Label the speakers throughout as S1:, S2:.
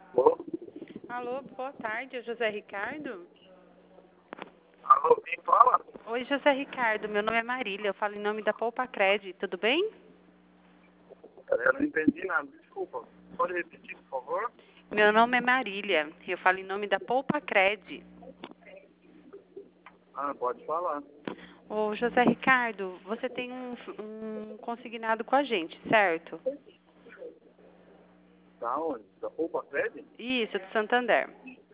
S1: Alô?
S2: Alô, boa tarde, é José Ricardo?
S1: Alô, quem fala?
S2: Oi, José Ricardo, meu nome é Marília, eu falo em nome da Poupa Cred, tudo bem?
S1: Eu não entendi nada, desculpa. Pode repetir, por favor?
S2: Meu nome é Marília, eu falo em nome da Poupa Cred.
S1: Ah, pode falar.
S2: Ô, José Ricardo, você tem um consignado com a gente, certo?
S1: Tá onde? Da Poupa Cred?
S2: Isso, do Santander.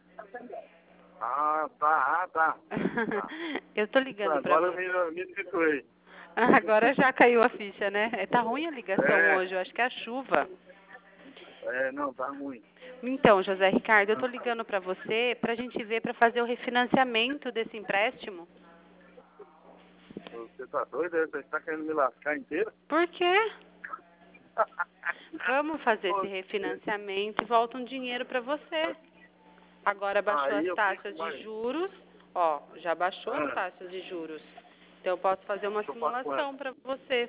S1: Ah, tá, tá. Tá.
S2: Eu tô ligando pra
S1: Agora
S2: você.
S1: eu me situei.
S2: Agora já caiu a ficha, né? Tá ruim a ligação
S1: É,
S2: hoje, eu acho que é a chuva.
S1: não, tá ruim.
S2: Então, José Ricardo, eu tô ligando pra você pra gente ver pra fazer o refinanciamento desse empréstimo.
S1: Você tá doido? Você tá querendo me lascar inteira?
S2: Por quê? Vamos fazer esse
S1: Você-
S2: refinanciamento e volta um dinheiro pra você. Agora baixou
S1: Aí
S2: as
S1: eu fico
S2: taxas de
S1: mais.
S2: juros. Ó, já baixou as
S1: Ah,
S2: taxas de juros. Então eu posso fazer uma
S1: deixa eu falar com ela.
S2: simulação pra você.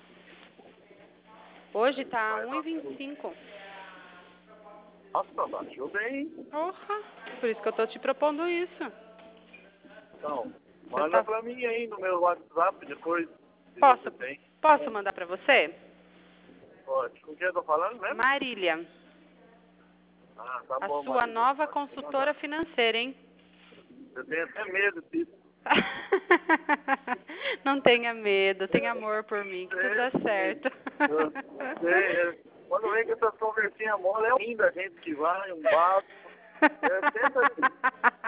S2: Hoje tá
S1: Vai dar tudo.
S2: 1,25.
S1: Nossa, baixou bem.
S2: Porra, por isso que eu tô te propondo isso.
S1: Então,
S2: Você
S1: manda
S2: tá...
S1: pra mim aí no meu WhatsApp depois, se você
S2: Posso,
S1: tem.
S2: posso mandar pra você?
S1: Pode. Com quem eu tô falando mesmo?
S2: Marília,
S1: Ah, tá
S2: a
S1: bom,
S2: sua
S1: Marília.
S2: nova
S1: Pode mandar.
S2: consultora financeira, hein?
S1: Eu tenho até medo disso.
S2: Não tenha medo, tenha amor por mim, que tudo dá
S1: É,
S2: certo.
S1: quando vem com essas conversinhas mole, é lindo a gente que vai, um bafo. É sempre assim.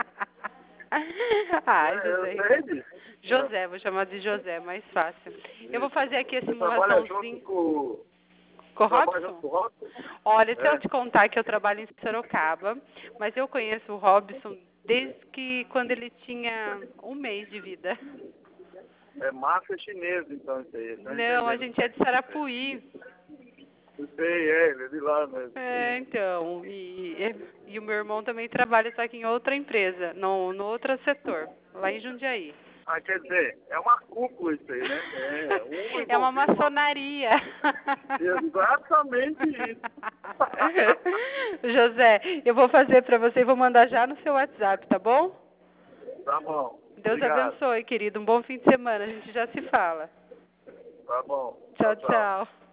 S2: Ai,
S1: Eu
S2: José.
S1: sei disso.
S2: José, vou chamar de José, mais fácil. Eu vou fazer aqui a
S1: Você trabalha junto
S2: simulaçãozinha
S1: com.
S2: com o
S1: Trabalha junto
S2: Robson.
S1: com o Robson?
S2: Olha, se eu
S1: É.
S2: te contar que eu trabalho em Sorocaba, mas eu conheço o Robson desde que quando ele tinha 1 mês de vida.
S1: É máfia chinesa, então, isso aí. Tá
S2: Não, a
S1: entendendo?
S2: gente é de Sarapuí.
S1: Eu sei, ele é de lá mesmo.
S2: É, então, e o meu irmão também trabalha, só que em outra empresa, no outro setor, lá em Jundiaí.
S1: Ah, quer dizer, é uma cúpula isso aí, né? É, um
S2: É uma
S1: envolvido com
S2: maçonaria.
S1: exatamente isso.
S2: José, eu vou fazer para você e vou mandar já no seu WhatsApp, tá bom?
S1: Tá bom.
S2: Deus
S1: Obrigado.
S2: abençoe, querido. Um bom fim de semana. A gente já se fala.
S1: Tá bom. Tchau,
S2: Tchau,
S1: tchau.
S2: tchau.